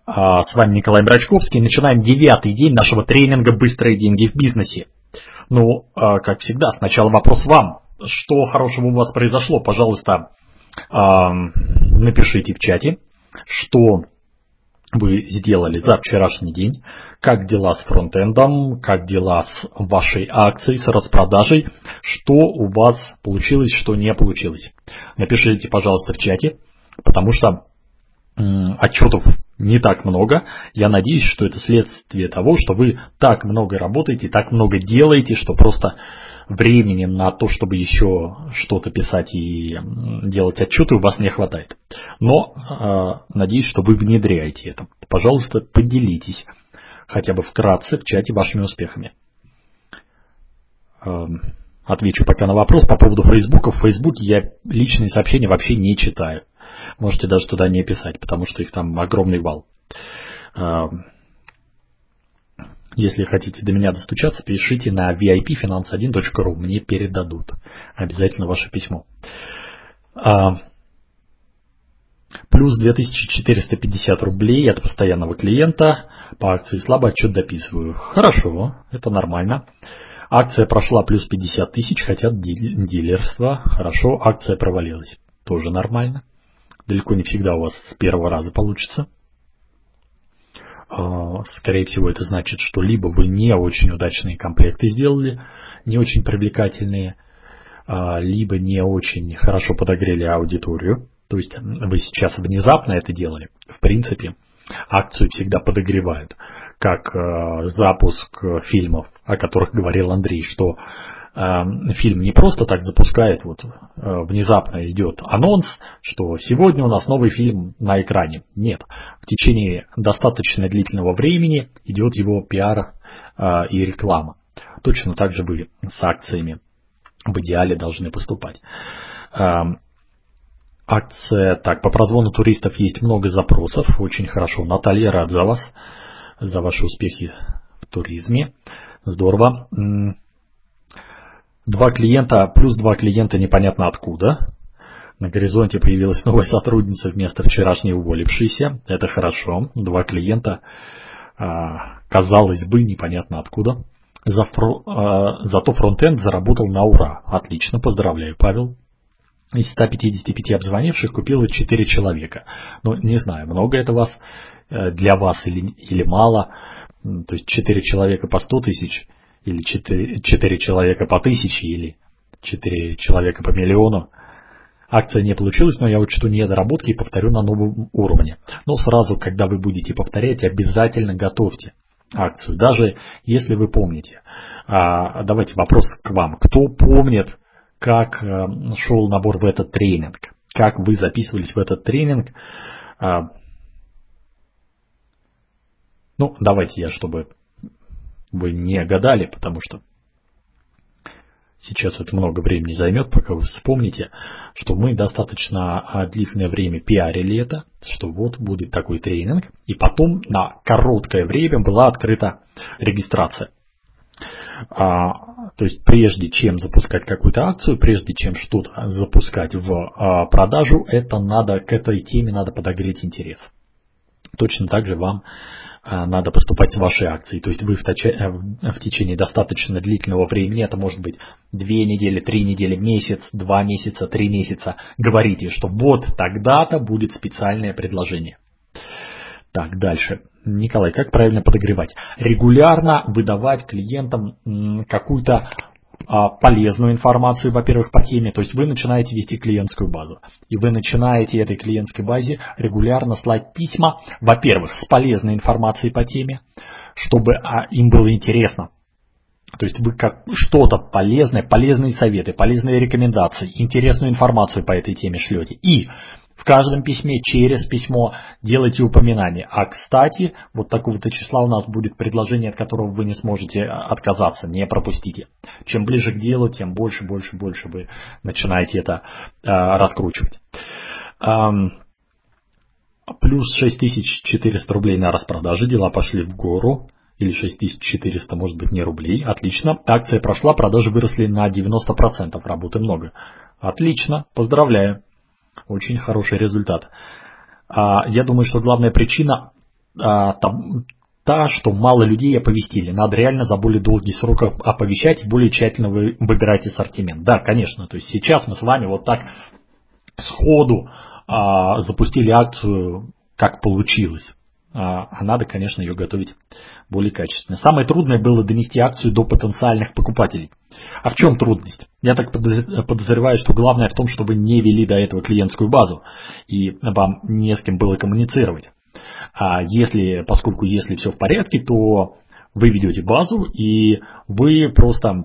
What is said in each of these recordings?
С вами Николай Брачковский. Начинаем 9-й день нашего тренинга «Быстрые деньги в бизнесе». Как всегда, сначала вопрос вам. Что хорошего у вас произошло? Пожалуйста, напишите в чате, что вы сделали за вчерашний день, как дела с фронтендом, как дела с вашей акцией, с распродажей, что у вас получилось, что не получилось. Напишите, пожалуйста, в чате, потому что отчетов не так много. Я надеюсь, что это следствие того, что вы так много работаете, так много делаете, что просто времени на то, чтобы еще что-то писать и делать отчеты, у вас не хватает. Но надеюсь, что вы внедряете это. Пожалуйста, поделитесь хотя бы вкратце в чате вашими успехами. Отвечу пока на вопрос по поводу Фейсбука. В Фейсбуке я личные сообщения вообще не читаю. Можете даже туда не писать, потому что их там огромный вал. Если хотите до меня достучаться, пишите на vipfinance1.ru. Мне передадут обязательно ваше письмо. Плюс 2450 рублей от постоянного клиента. По акции слабо, отчет дописываю. Хорошо, это нормально. Акция прошла плюс 50 тысяч, хотят дилерства. Хорошо, акция провалилась. Тоже нормально. Далеко не всегда у вас с первого раза получится. Скорее всего, это значит, что либо вы не очень удачные комплекты сделали, не очень привлекательные, либо не очень хорошо подогрели аудиторию. То есть вы сейчас внезапно это делали. В принципе, акцию всегда подогревают. Как запуск фильмов, о которых говорил Андрей, что фильм не просто так запускает, внезапно идет анонс, что сегодня у нас новый фильм на экране. Нет, в течение достаточно длительного времени идет его пиар и реклама. Точно так же вы с акциями в идеале должны поступать. Акция, по прозвону туристов есть много запросов, очень хорошо. Наталья, рад за вас, за ваши успехи в туризме. Здорово. 2 клиента, плюс 2 клиента непонятно откуда. На горизонте появилась новая сотрудница вместо вчерашней уволившейся. Это хорошо. 2 клиента, казалось бы, непонятно откуда. Зато фронтенд заработал на ура. Отлично, поздравляю, Павел. Из 155 обзвонивших купило 4 человека. Не знаю, много это для вас или мало. То есть 4 человека по 100 тысяч. Или 4 человека по 1000, или 4 человека по миллиону. Акция не получилась, но я учту недоработки и повторю на новом уровне. Но сразу, когда вы будете повторять, обязательно готовьте акцию. Даже если вы помните. Давайте вопрос к вам. Кто помнит, как шел набор в этот тренинг? Как вы записывались в этот тренинг? Давайте чтобы вы не гадали, потому что сейчас это много времени займет, пока вы вспомните, что мы достаточно длительное время пиарили это, что будет такой тренинг, и потом на короткое время была открыта регистрация. То есть прежде чем запускать какую-то акцию, прежде чем что-то запускать в продажу, к этой теме надо подогреть интерес. Точно так же вам надо поступать с вашей акцией. То есть вы в течение достаточно длительного времени, это может быть 2 недели, 3 недели, месяц, 2 месяца, 3 месяца, говорите, что тогда-то будет специальное предложение. Так, дальше. Николай, как правильно подогревать? Регулярно выдавать клиентам какую-то полезную информацию, во-первых, по теме. То есть вы начинаете вести клиентскую базу. И вы начинаете этой клиентской базе регулярно слать письма, во-первых, с полезной информацией по теме, чтобы им было интересно. То есть вы что-то полезные советы, полезные рекомендации, интересную информацию по этой теме шлете. И в каждом письме, через письмо делайте упоминание. Кстати, такого-то числа у нас будет предложение, от которого вы не сможете отказаться, не пропустите. Чем ближе к делу, тем больше вы начинаете это раскручивать. Плюс 6400 рублей на распродаже, дела пошли в гору. Или 6400, может быть, не рублей. Отлично. Акция прошла, продажи выросли на 90%. Работы много. Отлично. Поздравляю. Очень хороший результат. Я думаю, что главная причина та, что мало людей оповестили. Надо реально за более долгий срок оповещать и более тщательно выбирать ассортимент. Да, конечно, то есть сейчас мы с вами вот так сходу запустили акцию, как получилось. А надо, конечно, ее готовить более качественно. Самое трудное было донести акцию до потенциальных покупателей. А в чем трудность? Я так подозреваю, что главное в том, чтобы не вели до этого клиентскую базу, и вам не с кем было коммуницировать. Поскольку если все в порядке, то вы ведете базу, и вы просто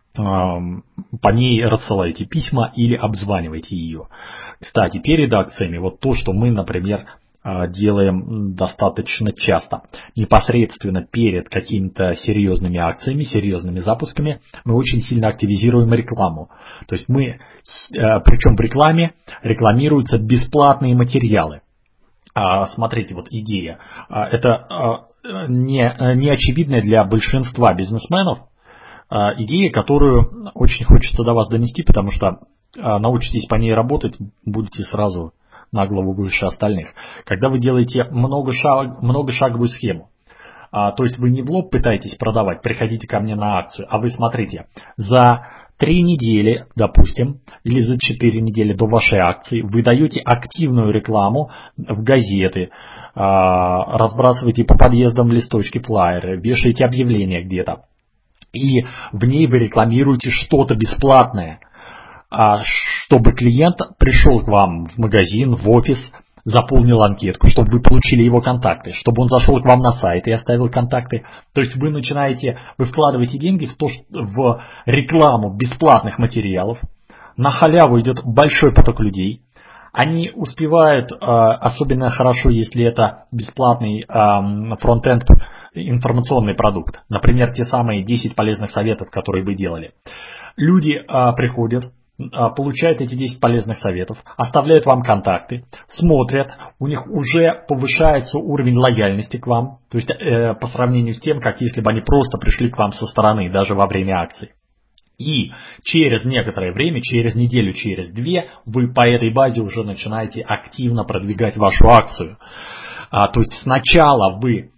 по ней рассылаете письма или обзваниваете ее. Кстати, перед акциями, вот то, что мы, например, делаем достаточно часто. Непосредственно перед какими-то серьезными акциями, серьезными запусками мы очень сильно активизируем рекламу. То есть причем в рекламе рекламируются бесплатные материалы. Смотрите, вот идея. Это не очевидная для большинства бизнесменов идея, которую очень хочется до вас донести, потому что научитесь по ней работать, будете сразу на голову выше остальных. Когда вы делаете многошаговую схему, то есть вы не в лоб пытаетесь продавать, приходите ко мне на акцию, а вы смотрите, за 3 недели, допустим, или за 4 недели до вашей акции вы даете активную рекламу в газеты, разбрасываете по подъездам листочки, флаеры, вешаете объявления где-то. И в ней вы рекламируете что-то бесплатное, чтобы клиент пришел к вам в магазин, в офис, заполнил анкетку, чтобы вы получили его контакты, чтобы он зашел к вам на сайт и оставил контакты. То есть вы вкладываете деньги в рекламу бесплатных материалов, на халяву идет большой поток людей, они успевают, особенно хорошо, если это бесплатный фронт-энд информационный продукт, например, те самые 10 полезных советов, которые вы делали. Люди приходят, получают эти 10 полезных советов, оставляют вам контакты, смотрят, у них уже повышается уровень лояльности к вам, то есть по сравнению с тем, как если бы они просто пришли к вам со стороны, даже во время акции. И через некоторое время, через неделю, через 2, вы по этой базе уже начинаете активно продвигать вашу акцию. То есть сначала вы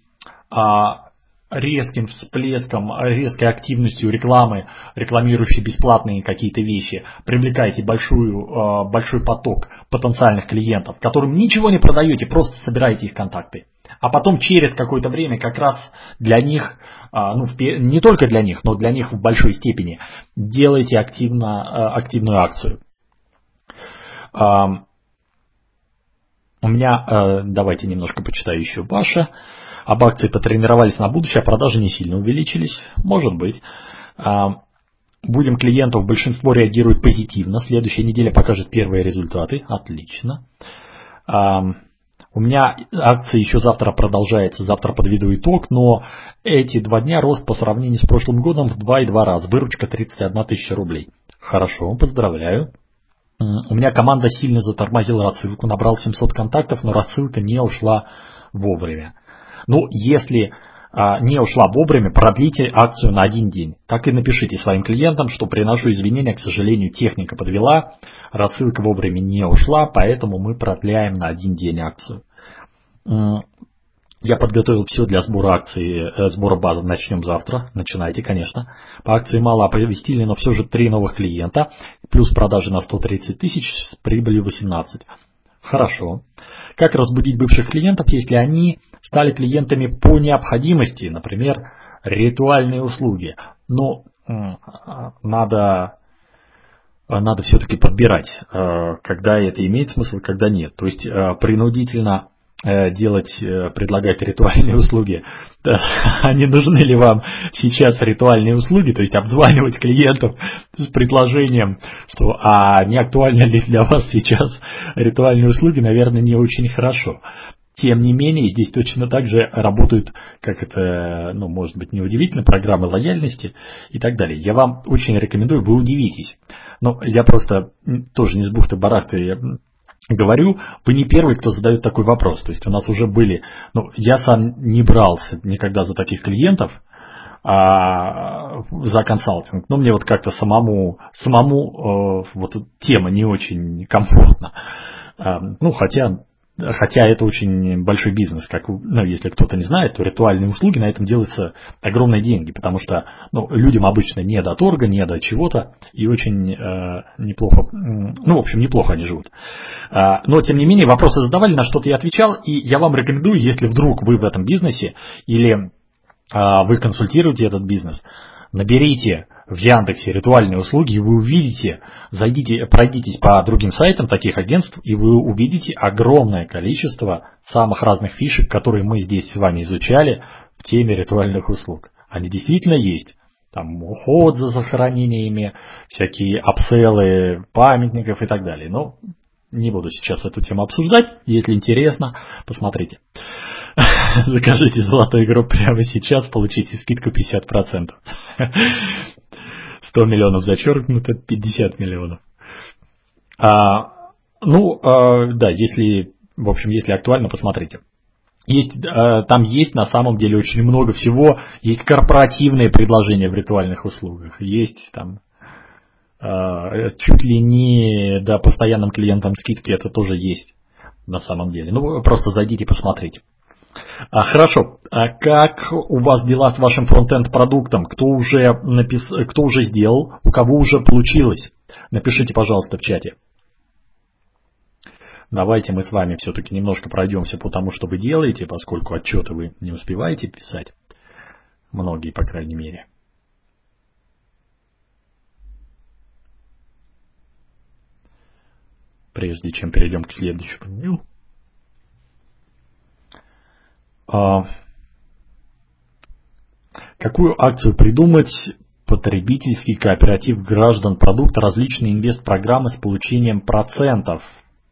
резким всплеском, резкой активностью рекламы, рекламирующей бесплатные какие-то вещи, привлекаете большой поток потенциальных клиентов, которым ничего не продаете, просто собираете их контакты. А потом через какое-то время как раз для них, не только для них, но для них в большой степени, делаете активную акцию. У меня, давайте немножко почитаю еще ваше. Об акции потренировались на будущее, а продажи не сильно увеличились. Может быть. Будем клиентов, большинство реагирует позитивно. Следующая неделя покажет первые результаты. Отлично. У меня акция еще завтра продолжается, завтра подведу итог, но эти 2 дня рост по сравнению с прошлым годом в 2,2 раза. Выручка 31 тысяча рублей. Хорошо, поздравляю. У меня команда сильно затормозила рассылку, набрал 700 контактов, но рассылка не ушла вовремя. Если не ушла вовремя, продлите акцию на 1 день. Так и напишите своим клиентам, что приношу извинения, к сожалению, техника подвела, рассылка вовремя не ушла, поэтому мы продляем на 1 день акцию. Я подготовил все для сбора базы. Начнем завтра. Начинайте, конечно. По акции мало оповестили, но все же 3 новых клиента, плюс продажи на 130 тысяч с прибылью 18. Хорошо. Как разбудить бывших клиентов, если они стали клиентами по необходимости, например, ритуальные услуги? Надо все-таки подбирать, когда это имеет смысл, когда нет. То есть принудительно предлагать ритуальные услуги. А не нужны ли вам сейчас ритуальные услуги, то есть обзванивать клиентов с предложением, что не актуальны ли для вас сейчас ритуальные услуги, наверное, не очень хорошо. Тем не менее, здесь точно так же работают, как это, может быть, неудивительно, программы лояльности и так далее. Я вам очень рекомендую, вы удивитесь. Я просто тоже не с бухты-барахты говорю, вы не первый, кто задает такой вопрос. То есть у нас уже были, я сам не брался никогда за таких клиентов, за консалтинг. Но мне как-то самому тема не очень комфортна. Хотя Хотя это очень большой бизнес, если кто-то не знает, то ритуальные услуги, на этом делаются огромные деньги, потому что людям обычно не до торга, не до чего-то, и очень неплохо, в общем, неплохо они живут. Но, тем не менее, вопросы задавали, на что-то я отвечал, и я вам рекомендую, если вдруг вы в этом бизнесе, или вы консультируете этот бизнес, наберите в Яндексе ритуальные услуги, и вы увидите, пройдитесь по другим сайтам таких агентств, и вы увидите огромное количество самых разных фишек, которые мы здесь с вами изучали в теме ритуальных услуг. Они действительно есть. Там уход за захоронениями, всякие апселлы памятников и так далее. Но не буду сейчас эту тему обсуждать. Если интересно, посмотрите. Закажите золотую игру прямо сейчас, получите скидку 50%. 100 миллионов зачеркнуто, 50 миллионов. Если актуально, посмотрите. Там есть на самом деле очень много всего. Есть корпоративные предложения в ритуальных услугах. Есть там чуть ли не постоянным клиентам скидки, это тоже есть на самом деле. Просто зайдите, посмотрите. Хорошо. Как у вас дела с вашим фронт-энд продуктом? Кто уже сделал? У кого уже получилось? Напишите, пожалуйста, в чате. Давайте мы с вами все-таки немножко пройдемся по тому, что вы делаете, поскольку отчеты вы не успеваете писать. Многие, по крайней мере. Прежде чем перейдем к следующему дню. Какую акцию придумать? Потребительский кооператив граждан, продукт, различные инвест-программы с получением процентов.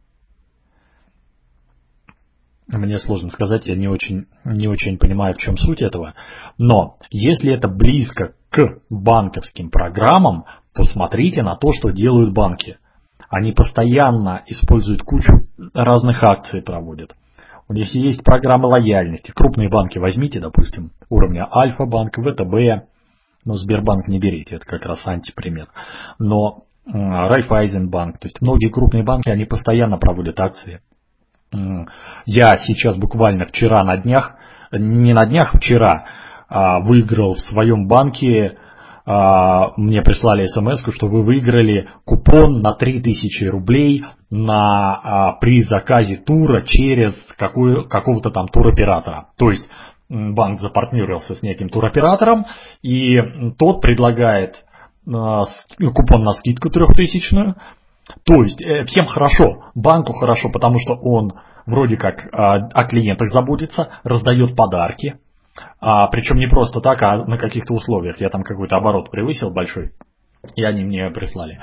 Мне сложно сказать, я не очень понимаю, в чем суть этого. Но если это близко к банковским программам, то смотрите на то, что делают банки. Они постоянно используют кучу разных акций, проводят. У них есть программы лояльности. Крупные банки возьмите, допустим, уровня Альфа-банк, ВТБ. Сбербанк не берите, это как раз антипример. Но Райфайзенбанк, то есть многие крупные банки, они постоянно проводят акции. Я сейчас буквально вчера выиграл в своем банке. Мне прислали смс-ку, что вы выиграли купон на 3000 рублей при заказе тура через какого-то там туроператора. То есть банк запартнерился с неким туроператором, и тот предлагает купон на скидку 3000. То есть всем хорошо, банку хорошо, потому что он вроде как о клиентах заботится, раздает подарки. Причем не просто так, а на каких-то условиях. Я там какой-то оборот превысил большой, и они мне прислали.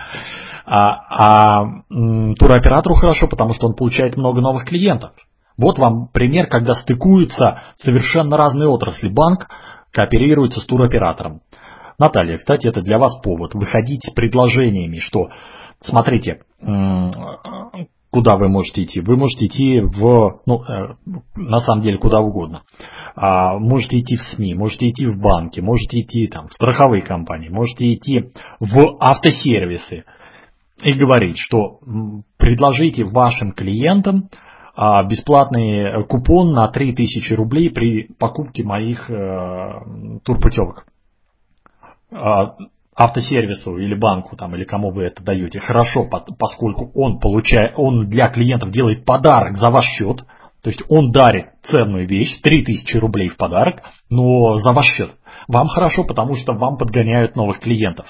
Туроператору хорошо, потому что он получает много новых клиентов. Вот вам пример, когда стыкуются совершенно разные отрасли. Банк кооперируется с туроператором. Наталья, кстати, это для вас повод выходить с предложениями, что, смотрите, куда вы можете идти? Вы можете идти на самом деле куда угодно. Можете идти в СМИ, можете идти в банки, можете идти в страховые компании, можете идти в автосервисы и говорить, что предложите вашим клиентам бесплатный купон на 3000 рублей при покупке моих турпутевок. Автосервису или банку или кому вы это даете, хорошо, поскольку он для клиентов делает подарок за ваш счет, то есть он дарит ценную вещь, 3000 рублей в подарок, но за ваш счет. Вам хорошо, потому что вам подгоняют новых клиентов.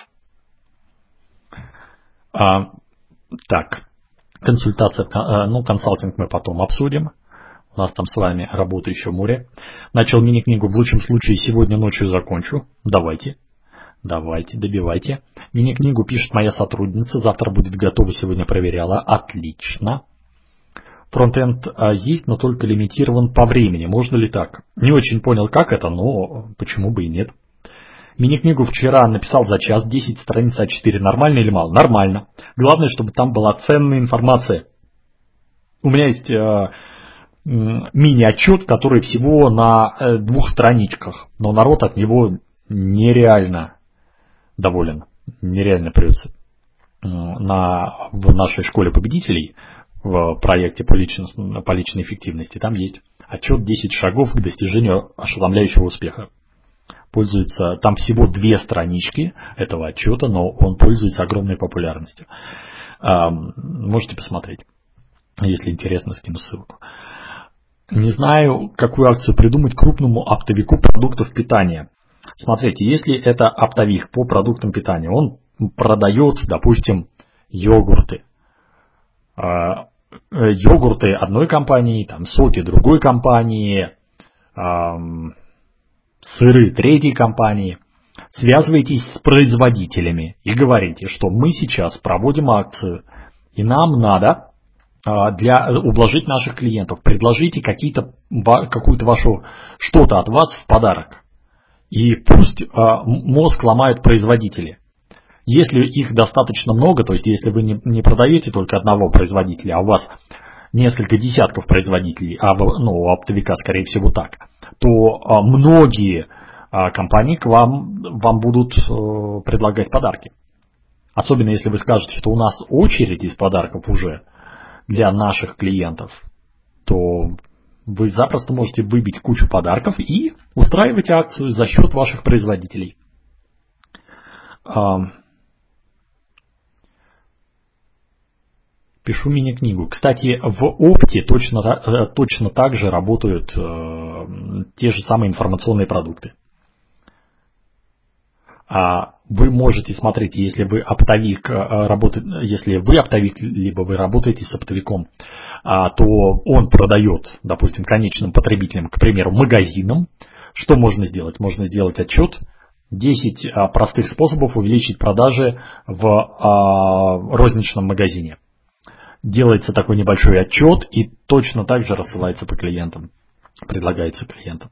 Так, консалтинг мы потом обсудим. У нас там с вами работа еще море. Начал мини-книгу, в лучшем случае сегодня ночью закончу. Давайте, добивайте. Мини-книгу пишет моя сотрудница, завтра будет готова, сегодня проверяла. Отлично. Фронтенд есть, но только лимитирован по времени. Можно ли так? Не очень понял, как это, но почему бы и нет. Мини-книгу вчера написал за час, 10 страниц А4. Нормально или мало? Нормально. Главное, чтобы там была ценная информация. У меня есть мини-отчет, который всего на 2 страничках, но народ от него нереально доволен, нереально прется. В нашей школе победителей в проекте по личной эффективности. Там есть отчет 10 шагов к достижению ошеломляющего успеха. Пользуется, там всего 2 странички этого отчета, но он пользуется огромной популярностью. Можете посмотреть. Если интересно, скину ссылку. Не знаю, какую акцию придумать крупному оптовику продуктов питания. Смотрите, если это оптовик по продуктам питания, он продает, допустим, йогурты. Йогурты одной компании, там, соки другой компании, сыры третьей компании. Связывайтесь с производителями и говорите, что мы сейчас проводим акцию, и нам надо для ублажить наших клиентов, предложите какую-то вашу что-то от вас в подарок. И пусть мозг ломают производители. Если их достаточно много, то есть если вы не продаете только одного производителя, а у вас несколько десятков производителей, у оптовика скорее всего так, то многие компании к вам будут предлагать подарки. Особенно если вы скажете, что у нас очередь из подарков уже для наших клиентов, то вы запросто можете выбить кучу подарков и устраивать акцию за счет ваших производителей. Пишу мини-книгу. Кстати, в Опте точно так же работают те же самые информационные продукты. Вы можете смотреть, если вы оптовик, либо вы работаете с оптовиком, то он продает, допустим, конечным потребителям, к примеру, магазинам. Что можно сделать? Можно сделать отчет 10 простых способов увеличить продажи в розничном магазине. Делается такой небольшой отчет и точно так же рассылается по клиентам, предлагается клиентам.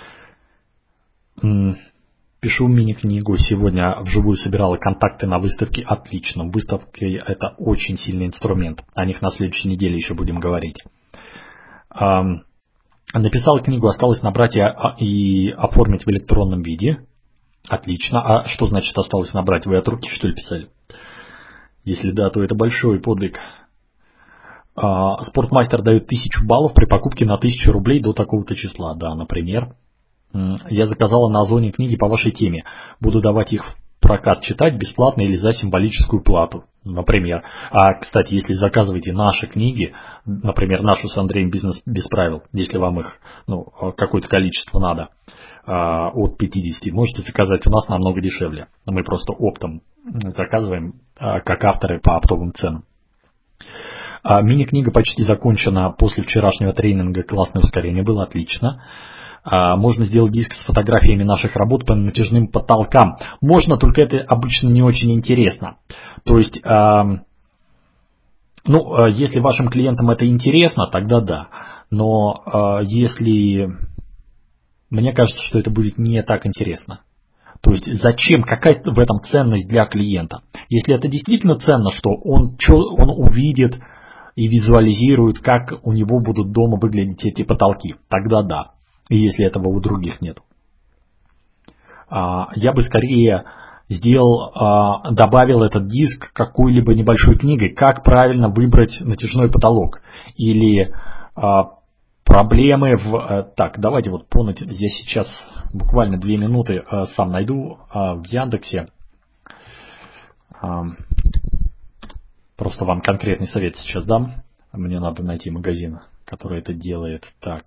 Пишу мини-книгу. Сегодня вживую собирала контакты на выставке. Отлично. Выставки — это очень сильный инструмент. О них на следующей неделе еще будем говорить. Написала книгу, осталось набрать и оформить в электронном виде. Отлично. А что значит осталось набрать? Вы от руки, что ли, писали? Если да, то это большой подвиг. Спортмастер дает 1000 баллов при покупке на 1000 рублей до такого-то числа. Да, например. Я заказала на Озоне книги по вашей теме. Буду давать их в прокат читать бесплатно или за символическую плату, например. Кстати, если заказываете наши книги, например, нашу с Андреем «Бизнес без правил», если вам их какое-то количество надо, от 50, можете заказать у нас намного дешевле. Мы просто оптом заказываем, как авторы по оптовым ценам. Мини-книга почти закончена после вчерашнего тренинга. Классное ускорение было, отлично. Можно сделать диск с фотографиями наших работ по натяжным потолкам. Можно, только это обычно не очень интересно. То есть, если вашим клиентам это интересно, тогда да. Но если... Мне кажется, что это будет не так интересно. То есть, зачем, какая в этом ценность для клиента? Если это действительно ценно, что он увидит и визуализирует, как у него будут дома выглядеть эти потолки, тогда да. Если этого у других нет. Я бы скорее добавил этот диск какой-либо небольшой книгой, как правильно выбрать натяжной потолок. Или проблемы Так, давайте я сейчас буквально 2 минуты сам найду в Яндексе. Просто вам конкретный совет сейчас дам. Мне надо найти магазин, который это делает. Так.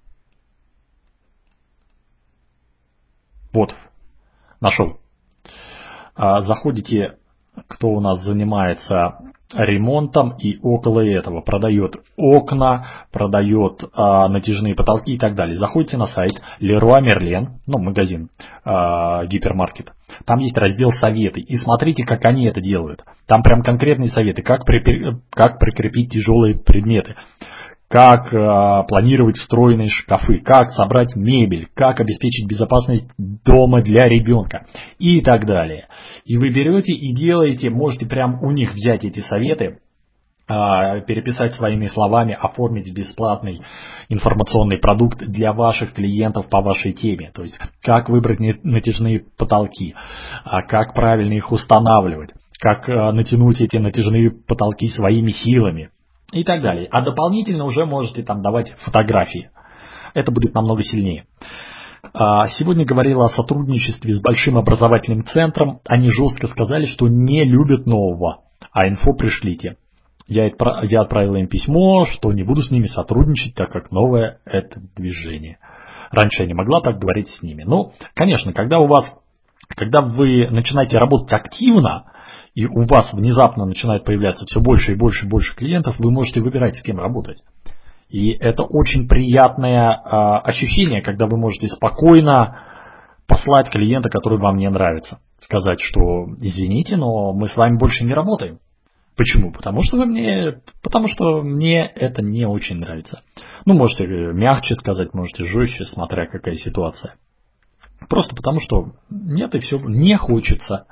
Вот, нашел. Заходите, кто у нас занимается ремонтом и около этого продает окна, продает натяжные потолки и так далее. Заходите на сайт Leroy Merlin, магазин, гипермаркет. Там есть раздел «Советы». И смотрите, как они это делают. Там прям конкретные советы, как прикрепить тяжелые предметы. Как планировать встроенные шкафы, как собрать мебель, как обеспечить безопасность дома для ребенка и так далее. И вы берете и делаете, можете прям у них взять эти советы, переписать своими словами, оформить бесплатный информационный продукт для ваших клиентов по вашей теме. То есть, как выбрать натяжные потолки, как правильно их устанавливать, как натянуть эти натяжные потолки своими силами. и так далее. А дополнительно уже можете там давать фотографии. Это будет намного сильнее. Сегодня говорила о сотрудничестве с большим образовательным центром. Они жестко сказали, что не любят нового, а инфо пришлите. Я отправила им письмо, что не буду с ними сотрудничать, так как новое это движение. Раньше я не могла так говорить с ними. Но, конечно, когда вы начинаете работать активно, и у вас внезапно начинает появляться все больше и больше и больше клиентов, вы можете выбирать, с кем работать. И это очень приятное ощущение, когда вы можете спокойно послать клиента, который вам не нравится. Сказать, что извините, но мы с вами больше не работаем. Почему? Потому что мне это не очень нравится. Можете мягче сказать, можете жестче, смотря какая ситуация. Просто потому что нет и все, не хочется.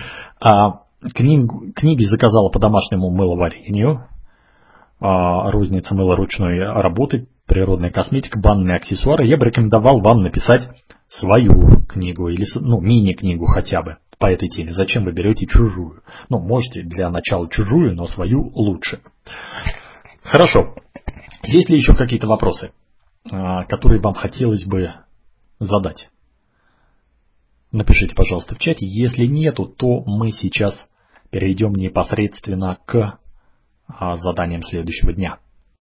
Книги заказала по домашнему мыловарению. Розница мыла ручной работы, природная косметика, банные аксессуары. Я бы рекомендовал вам написать свою книгу или мини-книгу хотя бы по этой теме. Зачем вы берете чужую? Можете для начала чужую, но свою лучше. Хорошо. Есть ли еще какие-то вопросы, которые вам хотелось бы задать? Напишите, пожалуйста, в чате. Если нету, то мы сейчас перейдем непосредственно к заданиям следующего дня.